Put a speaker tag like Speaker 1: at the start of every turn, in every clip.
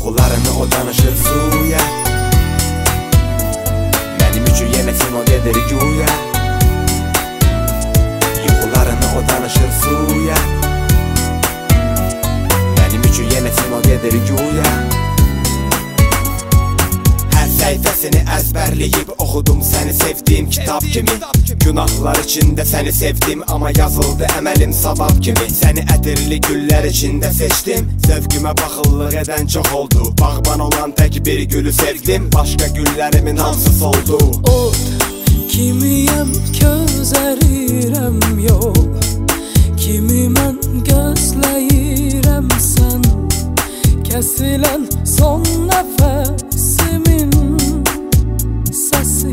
Speaker 1: Yuxularını o danışır suya. Mənim üçün yenə kino gedir güya. Yuxularını o danışır suya. Mənim üçün yenə kino gedir güya. Hər səhifəsini əzbərləyib oxudum səni sevdiyim kitab kimi. Günahlar içində səni sevdim, amma yazıldı əməlim savab kimi. Səni ətirli güllər içində seçdim, zövqümə baxıllıq edən çox oldu. Bağban olan tək bir gülü sevdim, başqa güllərimin hamısı soldu.
Speaker 2: Od kimiyəm, közərirəm yox, kimi mən gözləyirəm sən. Kəsilən son nəfəsimin səsi.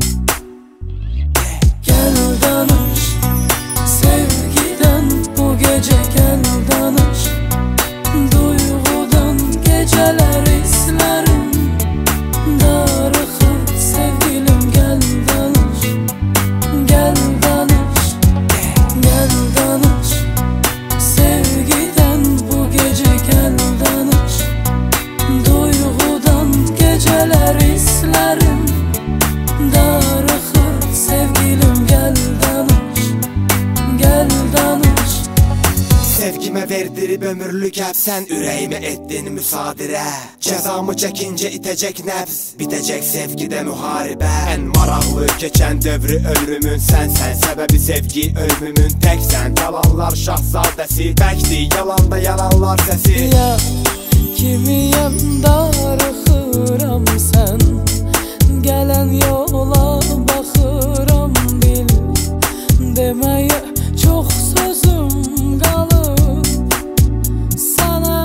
Speaker 2: Gəl danış sevgidən bu gecə, gəl danış duyğudan. Gecələr izlərim darıxır sevgilim, gəl danış. Gəl danış, gəl danış sevgidən bu gecə, gəl danış duyğudan. Gecələr izlərim darıxır sevgilim, gəl danış, gəl danış.
Speaker 1: Sevgimə verdirib ömürlük həbsən, ürəyimə etdin müsadirə. Cəzamı çəkincə itəcək nəbz, bitəcək sevgidə müharibə. Ən maraqlı keçən dövrü ömrümün sənsən, səbəbi sevgi ölümümün təksən. Yalanlar şahzadəsi, bəkdir yalanda yalanlar səsi.
Speaker 2: Ya kimiyəm, darıxıram sən, gələn yola baxıram bil. Deməyə çox sözüm qalıb sana.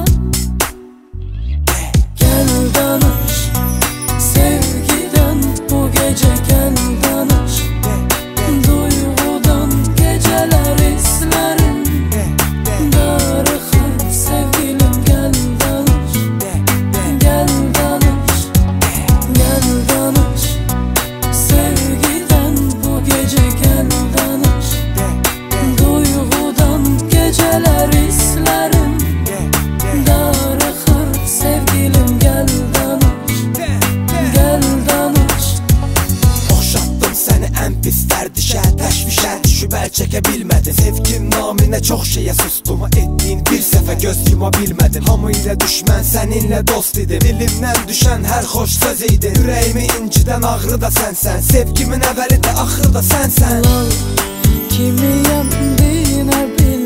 Speaker 2: Gəl danış sevgidən bu gecə, gəl danış duyğudan. Gecələr izlərim darıxır sevgilim, gəl danış. Gəl danış, gəl danış sevgidən bu gecə, gəl danış duyğudan. Gecələr izlərim darıxır sevgilim, gəl danış. Gəl danış.
Speaker 1: Oxşatdım səni ən pis dərdişə, təşvişə düşüb əl çəkə bilmədim. Sevgim naminə çox şeyə sustum, etdiyin bir səfə göz yuma bilmədim. Hamı ilə düşmən, səninlə dost idim. Dilimdən düşən hər xoş söz idi. Ürəyimi incidən ağrı da sənsən, sevgimin əvvəli də axırı da sənsən.
Speaker 2: Lal kimiyəm dinə bil.